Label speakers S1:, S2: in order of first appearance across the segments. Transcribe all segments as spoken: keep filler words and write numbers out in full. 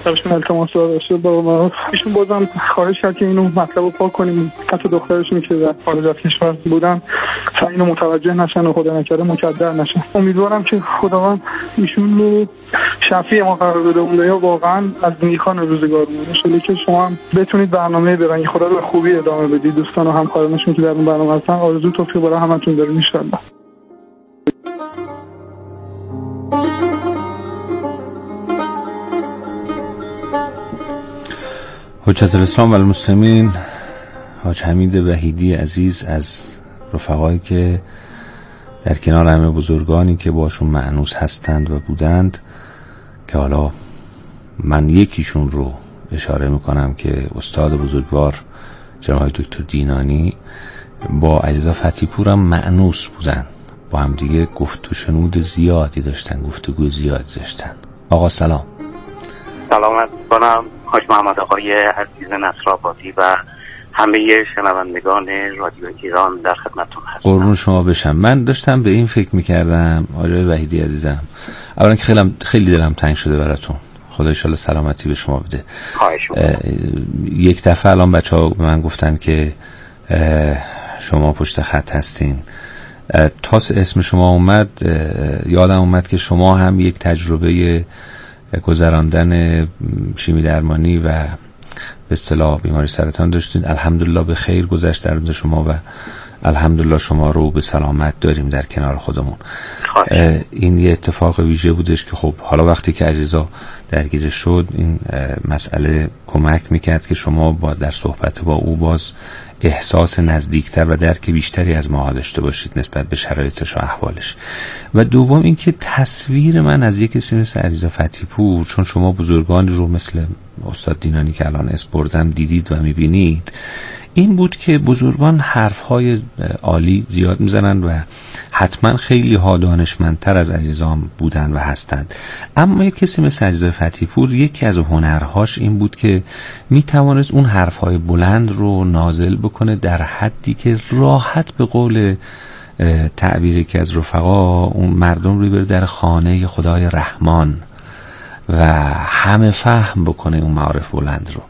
S1: ازشون التماس داشته با ما ایشون بازم خواهش کرد که اینو مطلب رو پاک کنیم. حتی دخترشون که در خارج از کشور بودن تا اینو متوجه نشن و خدا نکرده مکدر نشن. امیدوارم که خداوند ایشون رو شفیع ما قرار بده. اون یا واقعا از میخوان روزگارمون باشه که شما هم بتونید برنامه برنگ خدا رو خوبی ادامه بدید. دوستان و همکارانشون که در اون برنامه هستن آرزو توفیق برای همتون داریم ان شاءالله.
S2: حجت الاسلام و المسلمین حاج حمید وحیدی عزیز از رفقایی که در کنار همه بزرگانی که باشون مأنوس هستند و بودند، که حالا من یکیشون رو اشاره میکنم که استاد بزرگوار جناب دکتر دینانی با علیرضا فتحی پور هم مأنوس بودن، با هم دیگه گفت و شنود زیادی داشتن، گفتگو زیادی داشتن. آقا سلام.
S3: سلامت کنم حاج محمد آقای عزیز نصرآبادی و همه شنوندگان رادیو ایران در خدمتتون هستم.
S2: قربون شما بشم. من داشتم به این فکر میکردم آقای وحیدی عزیزم، اولا که خیلی خیلی دلم تنگ شده براتون، خدا ان شاءالله سلامتی به شما بده. یک دفعه الان بچه‌ها به من گفتن که شما پشت خط هستین، تا اسم شما اومد یادم اومد که شما هم یک تجربه گذراندن شیمی درمانی و به اصطلاح بیماری سرطان داشتین. الحمدلله به خیر گذشت در روز شما و الحمدلله شما رو به سلامت داریم در کنار خودمون. این یه اتفاق ویژه بودش که خب حالا وقتی که علیرضا درگیر شد این مسئله کمک میکرد که شما با در صحبت با او باز احساس نزدیکتر و درک بیشتری از ما داشته باشید نسبت به شرایطش و احوالش. و دوم اینکه تصویر من از یک کسی مثل علیرضا فتحی پور، چون شما بزرگانی رو مثل استاد دینانی که الان اسپردم دیدید و میبینید، این بود که بزرگان حرفهای عالی زیاد میزنن و حتما خیلی ها دانشمندتر از علیرضا بودن و هستند، اما یک کسی مثل علیرضا فتحی پور یکی از هنرهاش این بود که میتوانست اون حرفهای بلند رو نازل بکنه در حدی که راحت به قول تعبیری که از رفقا اون مردم رو ببره در خانه خدای رحمان و همه فهم بکنه اون معارف بلند رو.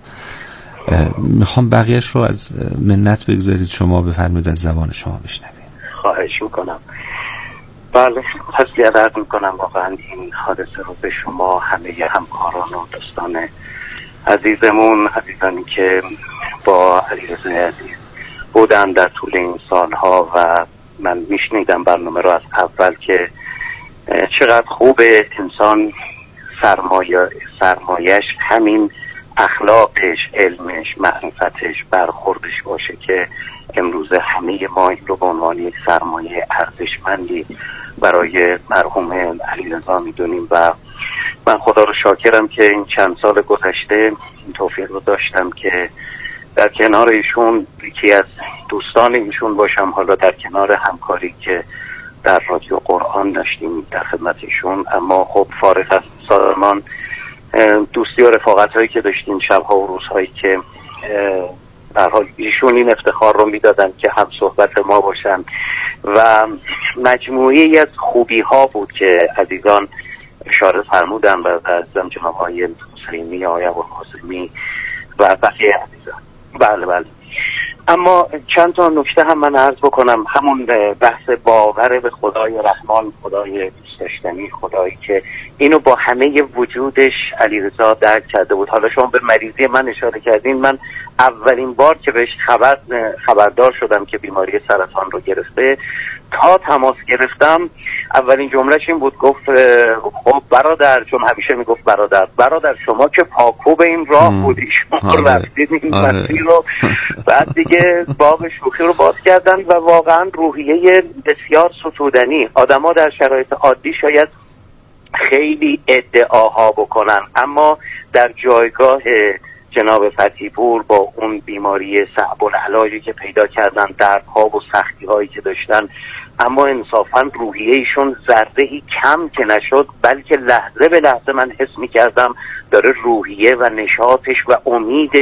S2: میخوام بقیهش رو از منت بگذارید شما بفرمایید از زبان شما بشنوید.
S3: خواهش میکنم. بله تسلیت عرض میکنم. واقعا این حادثه رو به شما همه همکاران و دوستان عزیزمون، عزیزانی که با علیرضا عزیز بودن در طول این سالها و من میشنیدم برنامه رو از اول که چقدر خوبه انسان سرمایه سرمایش همین اخلاقش، علمش، معرفتش، برخوردش باشه که امروز همه ما این رو به عنوان یک سرمایه ارزشمندی برای مرحوم علیرضا میدونیم و من خدا رو شاکرم که این چند سال گذشته این توفیق رو داشتم که در کنار ایشون یکی از دوستان ایشون باشم، حالا در کنار همکاری که در رادیو قرآن داشتیم در خدمت ایشون، اما خب فارغ از سازمان دوستی و رفاقت هایی که داشتیم، شبها و روزهایی که در حال ایشون این افتخار رو میدادن که هم صحبت ما باشن و مجموعی از خوبی ها بود که عزیزان اشاره فرمودن و عزیزم جناب های حسینی، آقای ابوالقاسمی و بقیه عزیزان. بله بله. اما چند تا نکته هم من عرض بکنم. همون بحث باور به خدای رحمان، خدای دوست داشتنی، خدایی که اینو با همه وجودش علیرضا درک کرده بود. حالا شما به مریضی من اشاره کردین، من اولین بار که بهش خبر خبردار شدم که بیماری سرطان رو گرفته، تا تماس گرفتم اولین جملهش این بود، گفت خب برادر، چون همیشه میگفت برادر برادر شما که پاکو به این راه بودی، شما رفتید این مسیر رو. بعد دیگه باب شوخی رو باز کردن و واقعا روحیه بسیار ستودنی. آدما در شرایط عادی شاید خیلی ادعاها بکنن، اما در جایگاه جناب فتحی پور با اون بیماری صعب العلاجی که پیدا کردن، دردها و سختی هایی که داشتن، اما انصافا روحیه ایشون ذره‌ای کم که نشد، بلکه لحظه به لحظه من حس می‌کردم داره روحیه و نشاطش و امیدش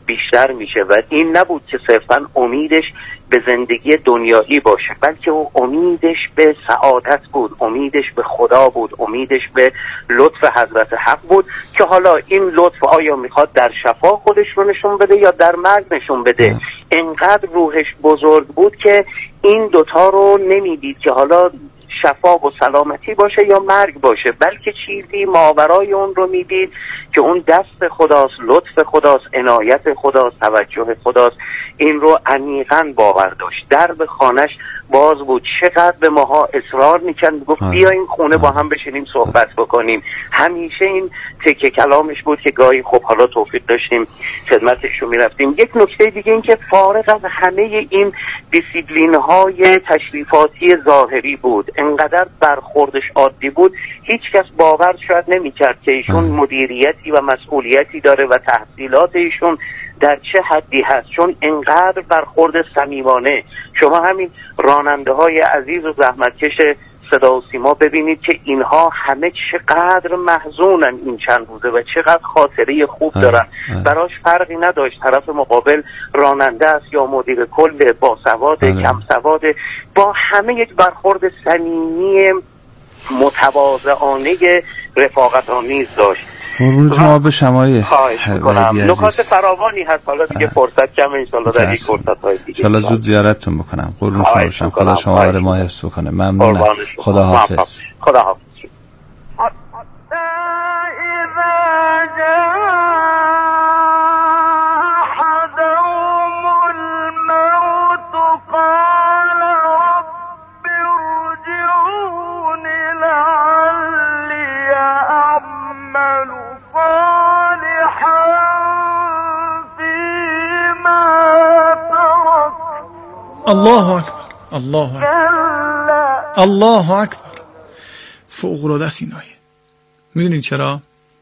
S3: بیشتر میشه و این نبود که صرفا امیدش به زندگی دنیایی باشه، بلکه او امیدش به سعادت بود، امیدش به خدا بود، امیدش به لطف حضرت حق بود که حالا این لطف آیا میخواد در شفا خودش رو نشون بده یا در مرگ نشون بده. انقدر روحش بزرگ بود که این دوتا رو نمیدید که حالا شفا و سلامتی باشه یا مرگ باشه، بلکه چیزی ماورای اون رو میدید که اون دست خداست، لطف خداست، عنایت خداست، توجه خداست. این رو عمیقاً باور داشت. درب خانش باز بود، چقدر به ماها اصرار میکرد، گفت بیاین خونه با هم بشینیم صحبت بکنیم. همیشه این تکه کلامش بود که گاهی خب حالا توفیق داشتیم خدمتش رو میرفتیم. یک نکته دیگه این که فارغ از همه این دیسیپلین های تشریفاتی ظاهری بود، انقدر برخوردش عادی بود، هیچ کس باور شاید نمیکرد که ایشون مدیریتی و مسئولیتی داره و تحصیلات ایشون در چه حدی هست، چون انقدر برخورد صمیمانه. شما همین راننده های عزیز و زحمتکش صدا و سیما ببینید که اینها همه چقدر محزونن این چند روزه و چقدر خاطره خوب دارن. براش فرقی نداشت طرف مقابل راننده است یا مدیر کل، با سواد، کم سواد، با همه یک برخورد صمیمی متواضعانه رفاقت آمیز داشت.
S2: قربون شما به شمای
S3: نکات فراوانی هست، حالا دیگه فرصت کمه، انشالله در یک فرصت های دیگه
S2: انشالله زود زیارتتون بکنم. قربون شما باشم، خدا شما بر ما حفظ بکنه. ممنونم، خدا حافظ.
S3: خدا حافظ.
S4: الله اکبر، الله اکبر، الله اکبر. فوق‌العاده است این آیه. میدونید چرا؟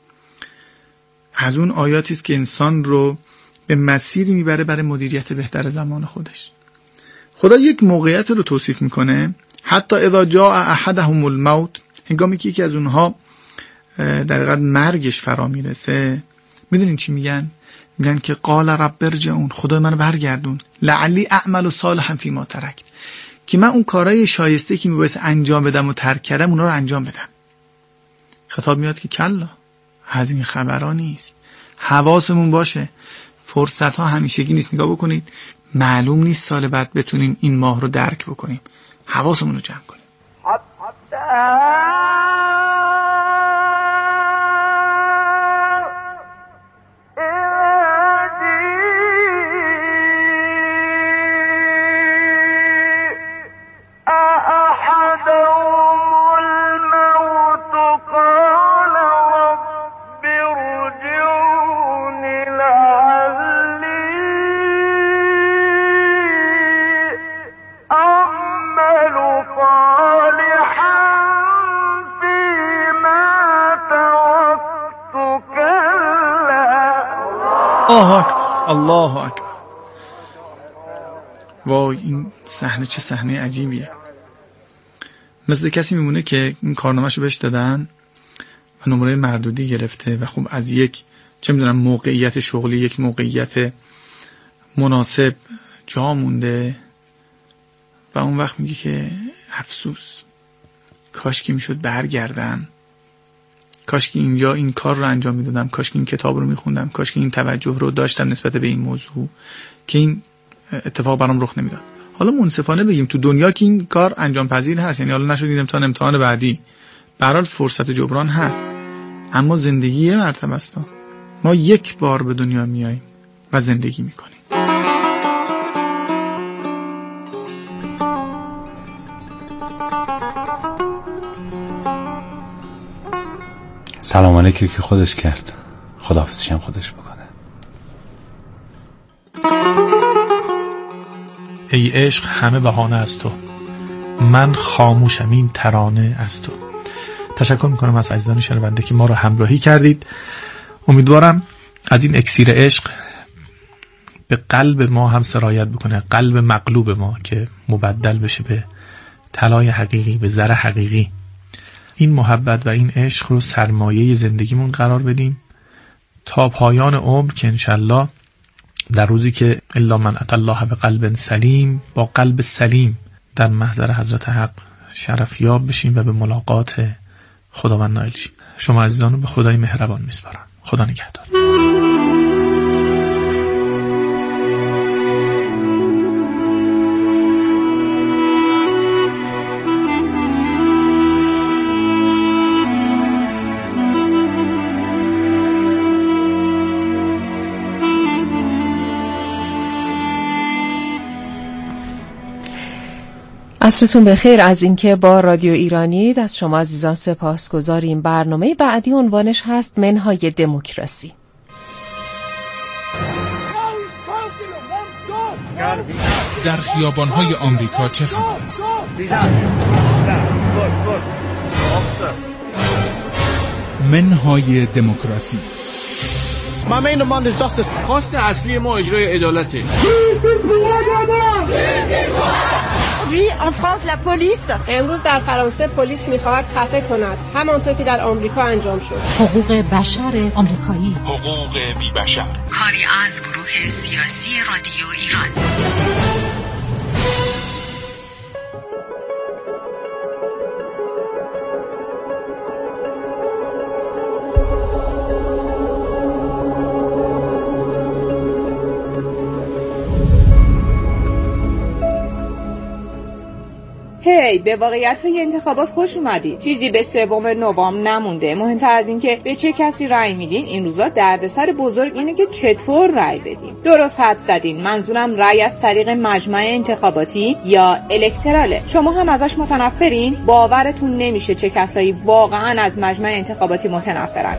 S4: از اون آیاتی است که انسان رو به مسیری میبره برای مدیریت بهتر زمان خودش. خدا یک موقعیت رو توصیف میکنه، حتی اذا جاء احدهم الموت، هنگامی که یکی از اونها در حقیقت مرگش فرا میرسه، میدونین چی میگن؟ میگن که قال رب ارجعون، خدای منو برگردون، لعلی اعمل صالحا فیما ترکت، که من اون کارهای شایسته که میبایست انجام بدم و ترک کردم اونا رو انجام بدم. خطاب میاد که کلا، از این خبرها نیست. حواسمون باشه، فرصت ها همیشگی نیست. نگاه بکنید، معلوم نیست سال بعد بتونیم این ماه رو درک بکنیم. حواسمون رو جمع کنیم. الله اکبر، الله اکبر. وای این صحنه چه صحنه عجیبیه. مثل کسی میمونه که این کارنامه‌شو بهش دادن و نمره مردودی گرفته و خب از یک چه میدونم موقعیت شغلی، یک موقعیت مناسب جا مونده و اون وقت میگه که افسوس، کاش که میشد برگردم، کاش که اینجا این کار رو انجام میدادم، کاش که این کتاب رو میخوندم، کاش که این توجه رو داشتم نسبت به این موضوع که این اتفاق برام رخ نمیداد. حالا منصفانه بگیم تو دنیا که این کار انجام پذیر هست، یعنی حالا نشد این امتحان امتحان بعدی، به هر حال فرصت جبران هست، اما زندگی یه مرتبه است. ما یک بار به دنیا میاییم و زندگی میکنیم.
S2: سلام علیکم که خودش کرد، خداحافظی هم خودش بکنه.
S5: ای عشق همه بهانه از تو، من خاموشم این ترانه از تو. تشکر میکنم از عزیزان شنونده که ما رو همراهی کردید. امیدوارم از این اکسیر عشق به قلب ما هم سرایت بکنه، قلب مقلوب ما که مبدل بشه به طلای حقیقی، به زر حقیقی. این محبت و این عشق رو سرمایه زندگیمون قرار بدیم تا پایان عمر، که انشالله در روزی که الا من اتى الله بقلب سلیم، با قلب سلیم در محضر حضرت حق شرفیاب بشیم و به ملاقات خداوند نائل شیم. شما عزیزان رو به خدای مهربان میسپارم. خدا نگهدار.
S6: عصرتون بخیر از اینکه با رادیو ایرانید. از شما عزیزان سپاسگزاریم. برنامه بعدی عنوانش هست منهای دموکراسی.
S7: در خیابان‌های آمریکا چه خبر است؟ منهای دموکراسی.
S8: خواست اصلی ما اجرای عدالته.
S9: Oui, en France, la police. امروز در فرانسه پلیس میخواهد خفه کند، همانطور که در آمریکا انجام شد.
S10: حقوق بشر آمریکایی.
S7: حقوق بی بشر.
S10: کاری از گروه سیاسی رادیو ایران.
S11: هی hey, به واقعیت‌های انتخابات خوش اومدید. چیزی به سوم نوامبر نمونده. مهمتر از این که به چه کسی رأی میدین این روزا دردسر بزرگ اینه که چطور رأی بدیم. درست حد زدین. منظورم رأی از طریق مجمع انتخاباتی یا الکتراله. شما هم ازش متنفرین؟ باورتون نمیشه چه کسایی واقعا از مجمع انتخاباتی متنفرن.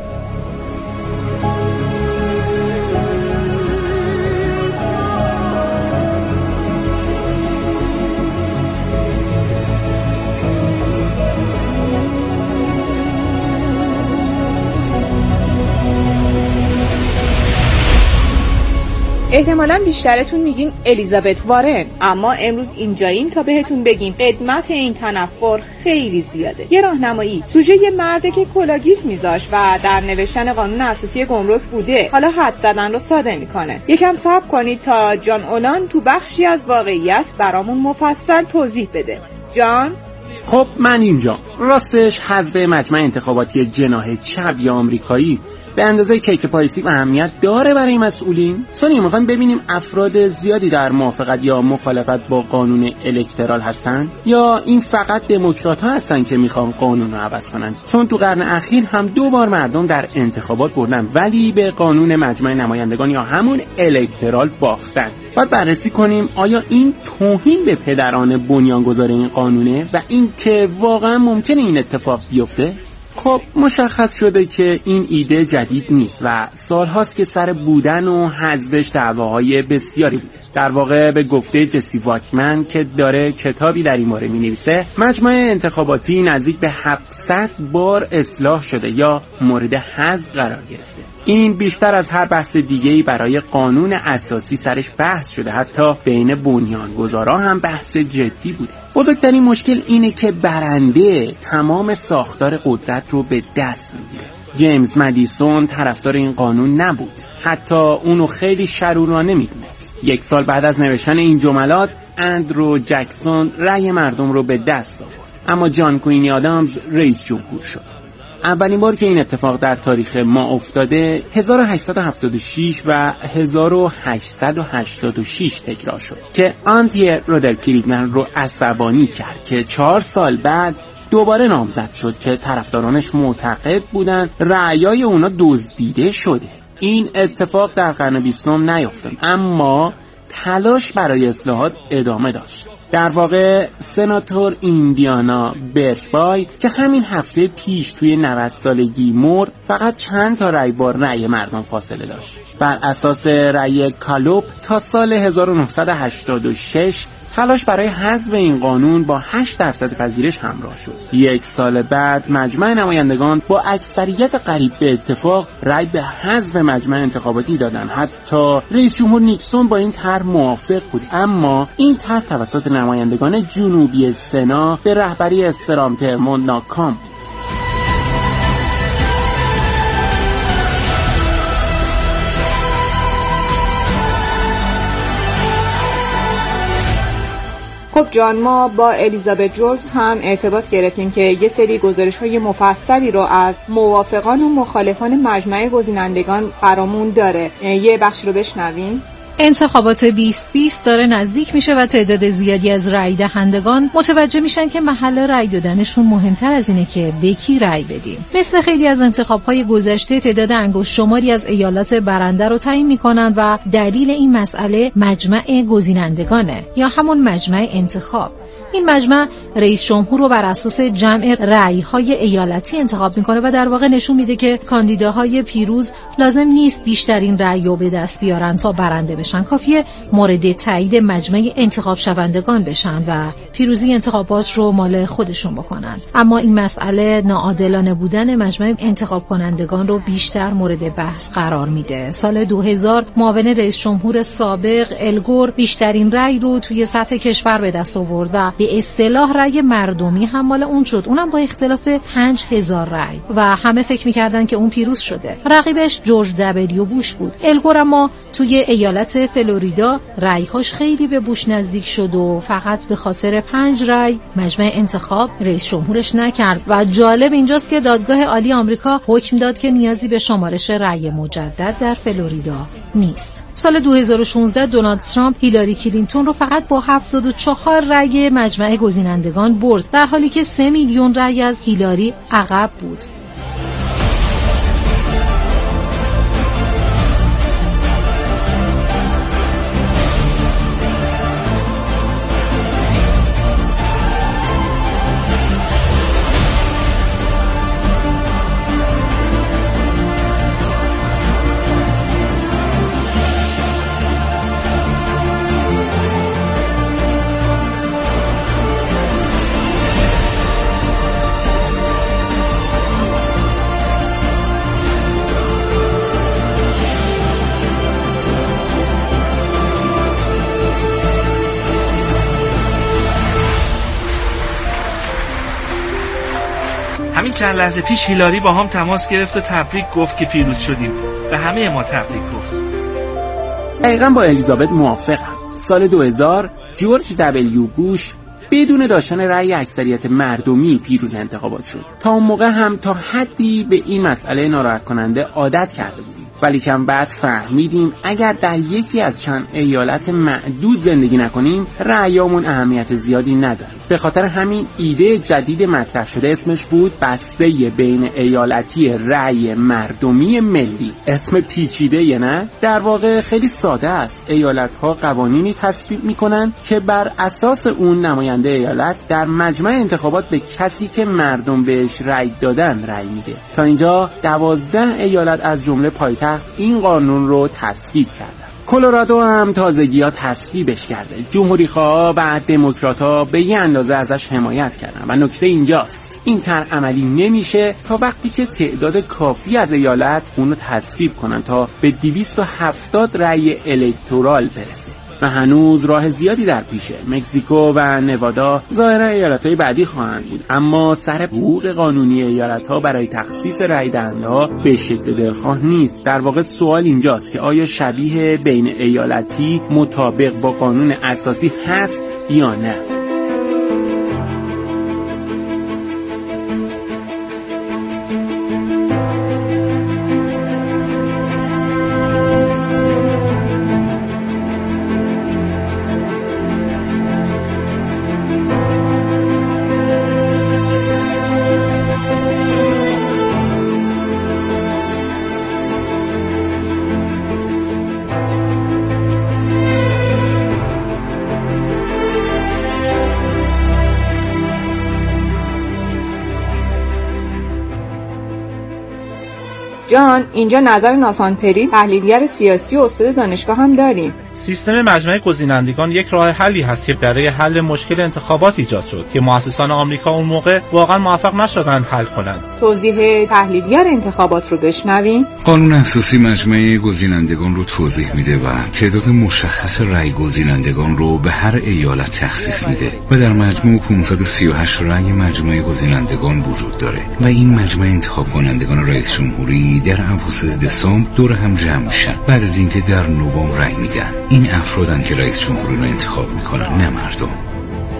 S11: احتمالاً بیشترتون میگین الیزابت وارن، اما امروز اینجاییم تا بهتون بگیم قدمت این تنفر خیلی زیاده. یه راهنمایی، سوژه یه مرده که کلاگیز میذاش و در نوشتن قانون اساسی گمرک بوده، حالا حد زدن رو ساده میکنه. یکم صبر کنید تا جان اولان تو بخشی از واقعیت برامون مفصل توضیح بده. جان؟
S12: خب من اینجا. راستش حذف مجمع انتخاباتی جناح چپ یا آمریکایی به اندازه کیک پایسی و اهمیت داره برای مسئولین؟ سونی میخوایم ببینیم افراد زیادی در موافقت یا مخالفت با قانون الکترال هستن یا این فقط دموکرات ها هستن که میخوان قانون رو عوض کنن؟ چون تو قرن اخیر هم دو بار مردم در انتخابات بردن ولی به قانون مجمع نمایندگان یا همون الکترال باختن. باید بررسی کنیم آیا این توهین به پدران بنیانگذار این قانونه و این که واقعا ممکنه این اتفاق بیفته؟ خب مشخص شده که این ایده جدید نیست و سالهاست که سر بودن و حذفش دعواهای بسیاری بوده. در واقع به گفته جسی واکمن که داره کتابی در این باره می‌نویسه، مجمع انتخاباتی نزدیک به هفتصد بار اصلاح شده یا مورد حذف قرار گرفته. این بیشتر از هر بحث دیگه‌ای برای قانون اساسی سرش بحث شده، حتی بین بنیانگذارا هم بحث جدی بوده. بزرگترین مشکل اینه که برنده تمام ساختار قدرت رو به دست میگیره. جیمز مدیسون طرفدار این قانون نبود، حتی اونو خیلی شرورانه میدونست. یک سال بعد از نوشتن این جملات اندرو جکسون رأی مردم رو به دست آورد، اما جان کوینی آدامز رئیس جمهور شد. اولین بار که این اتفاق در تاریخ ما افتاده هزار و هشتصد و هفتاد و شش و هزار و هشتصد و هشتاد و شش تکرار شد که آنتی رودر کریگمن رو عصبانی کرد که چهار سال بعد دوباره نامزد شد که طرفدارانش معتقد بودن رأیای اونا دزدیده شده. این اتفاق در قرن بیستم نیفتاد، اما تلاش برای اصلاحات ادامه داشت. در واقع سناتور ایندیانا برچبای که همین هفته پیش توی نود سالگی مرد، فقط چند تا رأی با رأی مردم فاصله داشت. بر اساس رأی کالوپ تا سال هزار و نهصد و هشتاد و شش تلاش برای حذف این قانون با هشت درصد پذیرش همراه شد. یک سال بعد مجمع نمایندگان با اکثریت قریب به اتفاق رأی به حذف مجمع انتخاباتی دادند. حتی رئیس جمهور نیکسون با این طرح موافق بود، اما این طرح توسط نمایندگان جنوبی سنا به رهبری استرام ترمون ناکام بود.
S11: خب جان، ما با الیزابت جولز هم ارتباط گرفتیم که یه سری گزارش‌های مفصلی رو از موافقان و مخالفان مجمع گزینندگان برامون داره. یه بخش رو بشنویم.
S13: انتخابات بیست بیست داره نزدیک میشه و تعداد زیادی از رای دهندگان متوجه میشن که محل رای دادنشون مهمتر از اینه که به کی رای بدیم. مثل خیلی از انتخابهای گذشته، تعداد انگشت شماری از ایالات برنده رو تعیین میکنن و دلیل این مسئله مجمع گزینندگانه یا همون مجمع انتخاب. این مجمع رئیس جمهور رو بر اساس جمع رأی‌های ایالتی انتخاب میکنه و در واقع نشون میده که کاندیداهای پیروز لازم نیست بیشترین رأی رو به دست بیارن تا برنده بشن، کافیه مورد تایید مجمع انتخاب شوندگان بشن و پیروزی انتخابات رو مال خودشون بکنن. اما این مسئله ناعادلانه بودن مجمع انتخاب کنندگان رو بیشتر مورد بحث قرار میده. سال دو هزار معاون رئیس جمهور سابق الگور بیشترین رأی رو توی سطح کشور به دست آورد و به اصطلاح رأی مردمی هم مال اون شد، اونم با اختلاف پنج هزار رأی و همه فکر میکردن که اون پیروز شده. رقیبش جورج دبلیو بوش بود. الگور اما توی ایالت فلوریدا رأی‌هاش خیلی به بوش نزدیک شد و فقط به خاطر پنج رأی مجمع انتخاب رئیس جمهورش نکرد و جالب اینجاست که دادگاه عالی آمریکا حکم داد که نیازی به شمارش رأی مجدد در فلوریدا نیست. سال دو هزار و شانزده دونالد ترامپ هیلاری کلینتون رو فقط با هفتاد و چهار رأی مجمع گزینندگان برد، در حالی که سه میلیون رأی از هیلاری عقب بود.
S8: همین چند لحظه پیش هیلاری با هم تماس گرفت و تبریک گفت که پیروز شدیم. به همه ما تبریک گفت.
S12: دقیقاً با الیزابت موافقم. سال دو هزار جورج دبلیو بوش بدون داشتن رأی اکثریت مردمی پیروز انتخابات شد. تا اون موقع هم تا حدی به این مسئله ناراحت کننده عادت کرده بودیم، ولی کم بعد فهمیدیم اگر در یکی از چند ایالت معدود زندگی نکنیم رأیامون اهمیت زیادی نداره. به خاطر همین ایده جدید مطرح شده اسمش بود بسته بین ایالتی رأی مردمی ملی. اسم پیچیده یه نه؟ در واقع خیلی ساده است. ایالت‌ها قوانینی تصویب می‌کنن که بر اساس اون نماینده ایالت در مجمع انتخابات به کسی که مردم بهش رأی دادن رأی میده. تا اینجا دوازده ایالت از جمله پایتخت این قانون رو تصویب کردن. کلرادو هم تازگی‌ها تصویبش کرده. جمهوری‌خواها و دموکرات‌ها به یه اندازه ازش حمایت کردن و نکته اینجاست این طرح عملی نمیشه تا وقتی که تعداد کافی از ایالت اون رو تصویب کنن تا به دویست و هفتاد رأی الکترال برسه و هنوز راه زیادی در پیشه. مکزیکو و نوادا ظاهرا ایالت‌های بعدی خواهند بود، اما سر حقوق قانونی ایالت‌ها برای تخصیص رأی دهنده‌ها به شکل دلخواه نیست. در واقع سوال اینجاست که آیا شبیه بین ایالتی مطابق با قانون اساسی هست یا نه؟
S11: جان، اینجا نظر ناسان پری، تحلیلگر سیاسی و استاد دانشگاه هم داریم.
S5: سیستم مجمع گزینندگان یک راه حلی هست که برای حل مشکل انتخابات ایجاد شد که مؤسسان آمریکا اون موقع واقعا موفق نشدن حل کنند.
S11: توضیح تحلیلگر انتخابات رو بشنویم.
S14: قانون اساسی مجمع گزینندگان رو توضیح میده و تعداد مشخص رأی گزینندگان رو به هر ایالت تخصیص میده و در مجموع پانصد و سی و هشت رأی مجمع گزینندگان وجود داره و این مجمع انتخاب کنندگان رئیس جمهوری در اواسط دسامبر دور هم جمع میشن بعد از اینکه در نوامبر رأی میدن. این افرادن که رئیس جمهوری رو انتخاب میکنن، نه مردم.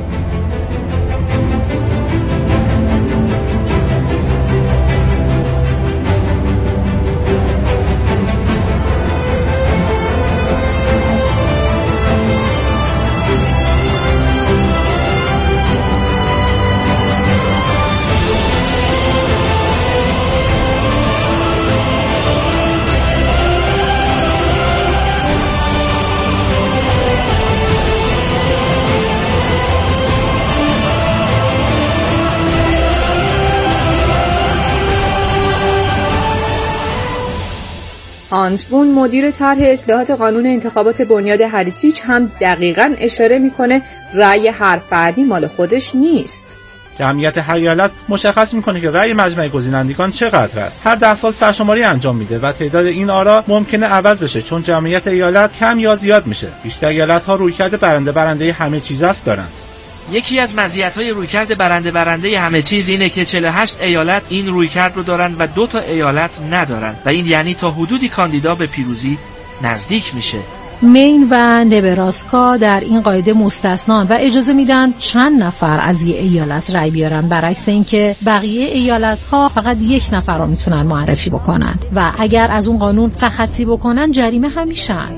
S11: هانس بون مدیر طرح اصلاحات قانون انتخابات بنیاد هریتیج هم دقیقاً اشاره میکنه رأی هر فردی مال خودش نیست.
S5: جمعیت هر ایالت مشخص میکنه که رأی مجمع گزینندگان چقدر است. هر ده سال سرشماری انجام میده و تعداد این آرا ممکنه عوض بشه چون جمعیت ایالت کم یا زیاد میشه. بیشتر ایالت‌ها رویکرد برنده برنده همه چیز است دارند.
S8: یکی از مزیت‌های رویکرد برنده برنده همه چیز اینه که چهل و هشت ایالت این رویکرد رو دارن و دو تا ایالت ندارن و این یعنی تا حدودی کاندیدا به پیروزی نزدیک میشه.
S13: مین و نبراسکا در این قاعده مستثنان و اجازه میدن چند نفر از یه ایالت رأی بیارن، برعکس اینکه بقیه ایالت‌ها فقط یک نفر رو میتونن معرفی بکنن و اگر از اون قانون تخطی بکنن جریمه هم میشن.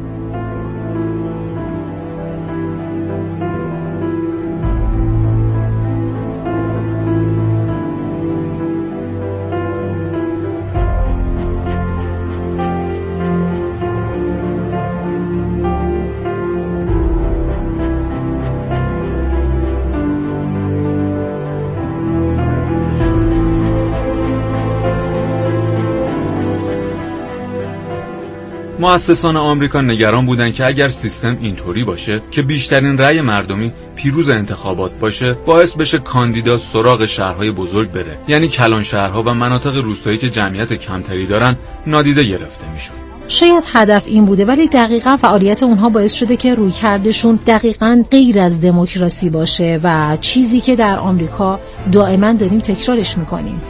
S15: مؤسسان آمریکا نگران بودند که اگر سیستم اینطوری باشه که بیشترین رأی مردمی پیروز انتخابات باشه، باعث بشه کاندیدا سراغ شهرهای بزرگ بره، یعنی کلان شهرها و مناطق روستایی که جمعیت کمتری دارن نادیده گرفته میشن.
S13: شاید هدف این بوده ولی دقیقاً فعالیت اونها باعث شده که رویکردشون دقیقاً غیر از دموکراسی باشه و چیزی که در آمریکا دائما داریم تکرارش میکنیم.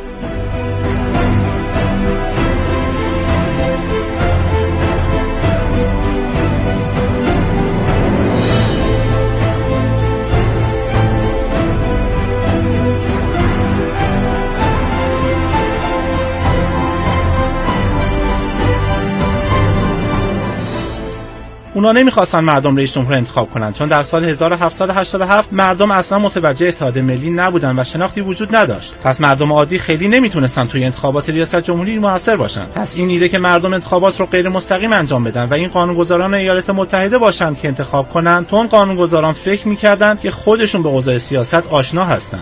S5: اونا نمیخواستن مردم رئیس جمهور انتخاب کنن چون در سال هزار و هفتصد و هشتاد و هفت مردم اصلا متوجه اتحاد ملی نبودن و شناختی وجود نداشت. پس مردم عادی خیلی نمیتونستن توی انتخابات ریاست جمهوری موثر باشن. پس این ایده که مردم انتخابات رو غیر مستقیم انجام بدن و این قانونگذاران ایالات متحده باشند که انتخاب کنن، تو اون قانونگذاران فکر میکردن که خودشون به اوضاع سیاست آشنا هستن.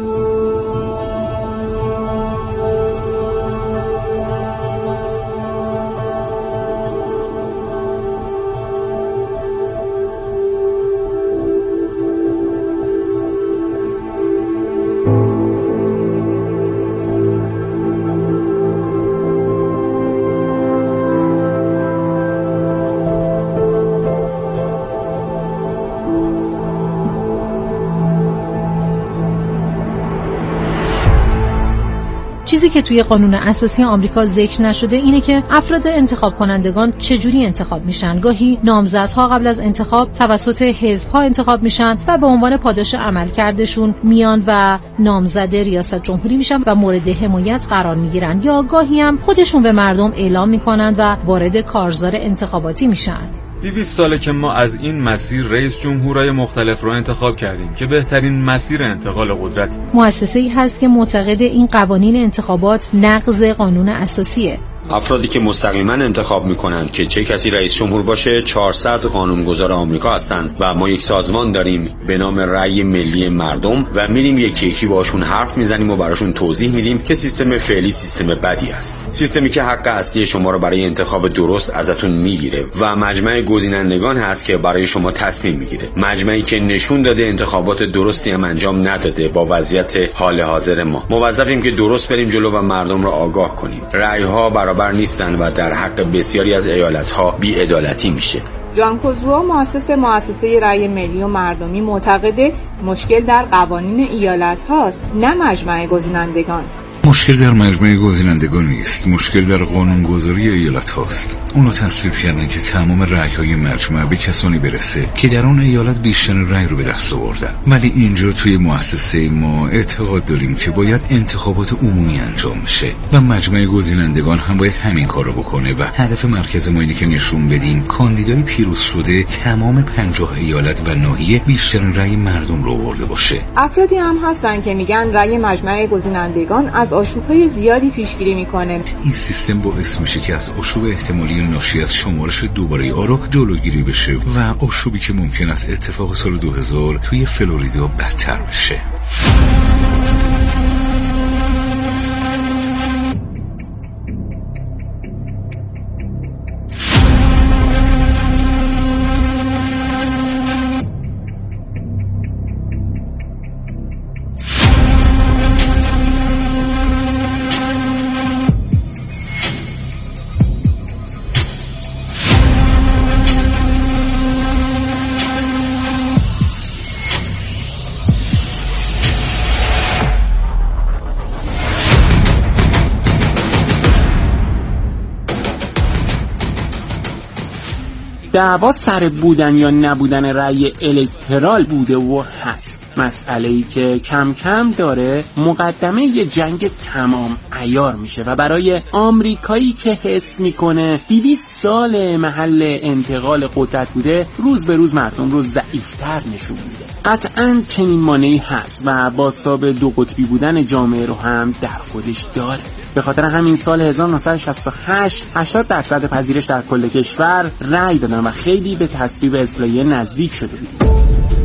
S13: چیزی که توی قانون اساسی آمریکا ذکر نشده اینه که افراد انتخاب کنندگان چجوری انتخاب میشن. گاهی نامزدها قبل از انتخاب توسط حزب‌ها انتخاب میشن و به عنوان پاداش عملکردشون میان و نامزد ریاست جمهوری میشن و مورد حمایت قرار میگیرن، یا گاهی هم خودشون به مردم اعلام میکنن و وارد کارزار انتخاباتی میشن.
S15: دویست ساله که ما از این مسیر رئیس جمهورای مختلف رو انتخاب کردیم که بهترین مسیر انتقال قدرت.
S13: مؤسسه‌ای هست که معتقد این قوانین انتخابات نقض قانون اساسیه.
S16: افرادی که مستقیما انتخاب میکنند که چه کسی رئیس جمهور باشه چهارصد قانونگذار آمریکا هستند و ما یک سازمان داریم به نام رأی ملی مردم و میریم یکی یکی باشون حرف میزنیم و براشون توضیح میدیم که سیستم فعلی سیستم بدی است، سیستمی که حق اصلی شما رو برای انتخاب درست ازتون میگیره و مجمع گزینندگان هست که برای شما تصمیم میگیره، مجمعی که نشون داده انتخابات درستی هم انجام نداده. با وضعیت حال حاضر ما موظفیم که درست بریم جلو و مردم رو آگاه کنیم. رأی ها برابر نیستن و در حق بسیاری از ایالت‌ها بی‌عدالتی میشه.
S11: جان کوزوا مؤسس مؤسسه رأی ملی و مردمی معتقده مشکل در قوانین ایالت هاست نه مجمع گزینندگان.
S14: مشکل در مجمع گزینندگان نیست، مشکل در قانونگذاری ایالت هاست. اونا تصویب کردن که تمام رأی‌های مجمع به کسانی برسه که در اون ایالت بیشتر رأی رو به دست آوردن. ولی اینجا توی مؤسسه ما اعتقاد داریم که باید انتخابات عمومی انجام بشه و مجمع گزینندگان هم باید همین کارو بکنه و هدف مرکز ما اینه که نشون بدیم کاندیدای پیروز شده تمام پنجاه ایالت و ناحیه بیشتر رأی مردم رو آورده باشه.
S11: افرادی هم هستن که میگن رأی مجمع گزینندگان از آشوب‌های زیادی پیشگیری میکنه.
S14: این سیستم باعث میشه که از آشوب احتمالی ناشی از شمارش دوباره آرا جلوگیری بشه و آشوبی که ممکن است اتفاق سال دو هزار توی فلوریدا بدتر بشه.
S12: دعوا سر بودن یا نبودن رأی الکترال بوده و هست، مسئله‌ای که کم کم داره مقدمه یه جنگ تمام عیار میشه و برای آمریکایی که حس میکنه دویست سال محل انتقال قدرت بوده روز به روز مردم رو ضعیفتر نشون میده. قطعاً چنین مانعی هست و بازتاب دو قطبی بودن جامعه رو هم در خودش داره. به خاطر همین سال هزار و نهصد و شصت و هشت هشتاد درصد پذیرش در کل کشور رأی دادن و خیلی به تصویب اصلاحیه نزدیک شده بودیم.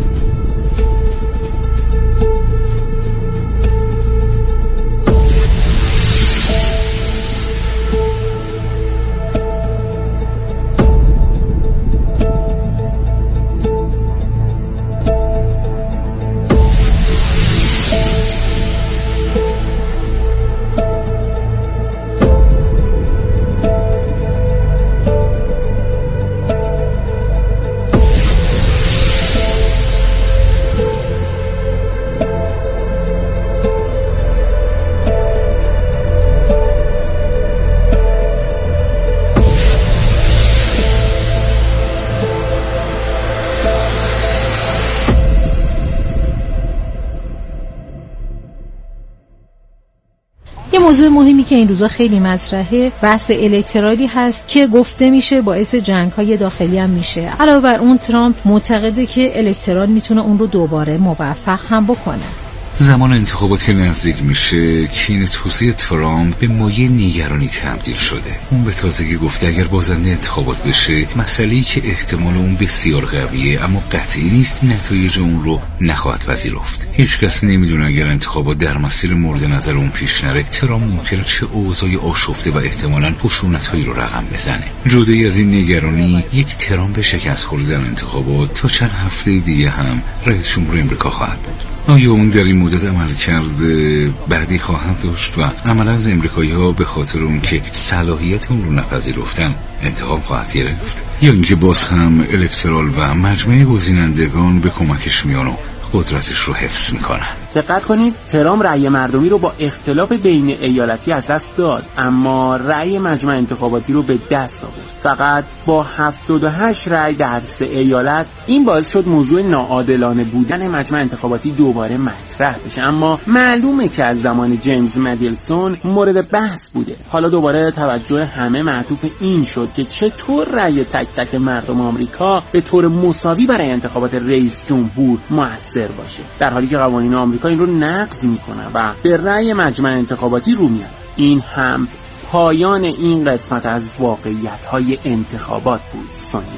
S13: موضوع مهمی که این روزا خیلی مطرحه بحث الکترالی هست که گفته میشه باعث جنگ‌های داخلی هم میشه. علاوه بر اون ترامپ معتقده که الکترال میتونه اون رو دوباره موفق هم بکنه.
S14: زمان انتخابات که نزدیک میشه کین توزیع ترامپ به مایه نگرانی تبدیل شده. اون به تازگی گفته اگر بازنده انتخابات بشه مسئله‌ای که احتمال اون بسیار قویه اما قطعی نیست نتایج اون رو نخواهد پذیرفت. هیچ کس نمیدونه اگر انتخابات در مسیر مورد نظر اون پیش نره ترامپ ممکنه چه اوضاعی آشفته و احتمالاً خشونت‌هایی رو رقم بزنه. جدای از این نگرانی یک ترامپ شکست خورده در انتخابات تا چند هفته دیگه هم رئیس جمهور آمریکا خواهد بود. آیا اون در این مدت عمل کرده بعدی خواهد داشت و عملا از امریکایی‌ها به خاطر اون که صلاحیت اون رو نپذیرفتن انتقام خواهد گرفت، یا اینکه باز هم الکترال و مجمع گزینندگان به کمکش میان و قدرتش رو حفظ میکنن؟
S12: دقت کنید ترامپ رأی مردمی رو با اختلاف بین ایالتی از دست داد اما رأی مجمع انتخاباتی رو به دست آورد. فقط با هفتاد و هشت رأی در سه ایالت این باعث شد موضوع ناعادلانه بودن مجمع انتخاباتی دوباره مطرح بشه، اما معلومه که از زمان جیمز مدیلسون مورد بحث بوده. حالا دوباره توجه همه معطوف این شد که چطور رأی تک تک مردم آمریکا به طور مساوی برای انتخابات رئیس جمهور مؤثر باشه، در حالی که قوانین آمریکا این رو نقض میکنه و به رأی مجمع انتخاباتی رو میاره. این هم پایان این قسمت از واقعیت‌های انتخابات بود. سونیا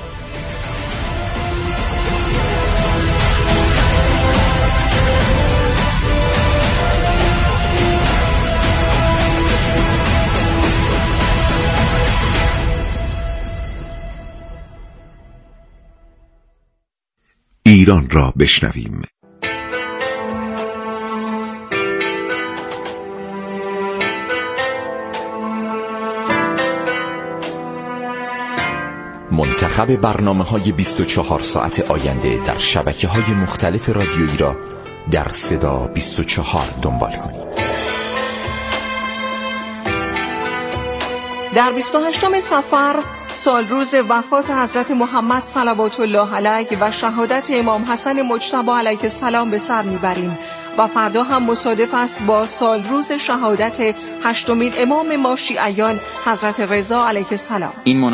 S17: ایران را بشنویم. منتخب برنامه‌های بیست و چهار ساعت آینده در شبکه‌های مختلف رادیویی را در صدا بیست و چهار دنبال کنید.
S11: در بیست و هشتم صفر سال روز وفات حضرت محمد صلوات الله علیه و شهادت امام حسن مجتبی علیه السلام به سر میبریم و فردا هم مصادف است با سال روز شهادت هشتمین امام ما شیعیان حضرت رضا علیه السلام. این